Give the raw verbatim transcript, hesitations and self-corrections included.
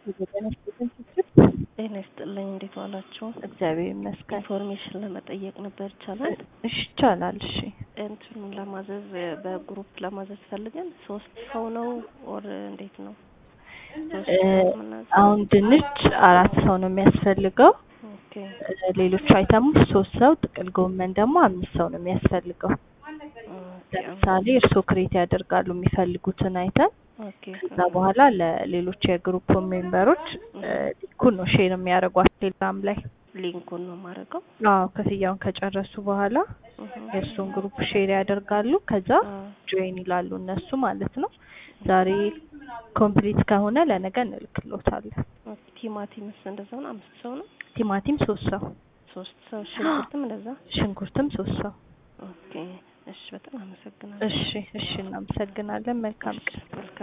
ጤና ይስጥልኝ እንዴት ዋላችሁ? እግዚአብሔር ይመስገን። ኢንፎርሜሽን ለመጠየቅ ነበር ይቻላል? እሺ ይቻላል። እሺ እንትኑን ለማዘዝ በግሩፕ ለማዘዝ ፈልገን ሶስት ሰው ነው ኦር እንዴት ነው? አሁን ድንች አራት ሰው ነው የሚያስፈልገው። ኦኬ ሌሎች አይተሞች ሶስት ሰው፣ ጥቅል ጎመን ደግሞ አምስት ሰው ነው የሚያስፈልገው። ለምሳሌ እርሶ ክሬት ያደርጋሉ የሚፈልጉትን አይተም። ኦኬ ከዛ በኋላ ለሌሎች የግሩፕ ሜምበሮች ሊንኩን ነው ሼር የሚያደርጓት ቴሌግራም ላይ። ሊንኩን ነው ማረጋው? አዎ ክፍያውን ከጨረሱ በኋላ የእሱን ግሩፕ ሼር ያደርጋሉ። ከዛ ጆይን ይላሉ እነሱ ማለት ነው። ዛሬ ኮምፕሊት ከሆነ ለነገ እንልክሎታለን። ቲማቲምስ እንደዛው ነው? አምስት ሰው ነው? ቲማቲም ሶስት ሰው። ሶስት ሰው። ሽንኩርትም እንደዛ? ሽንኩርትም ሶስት ሰው። ኦኬ እሺ፣ በጣም አመሰግናለሁ። እሺ እሺ፣ እናመሰግናለን። መልካም ቀን።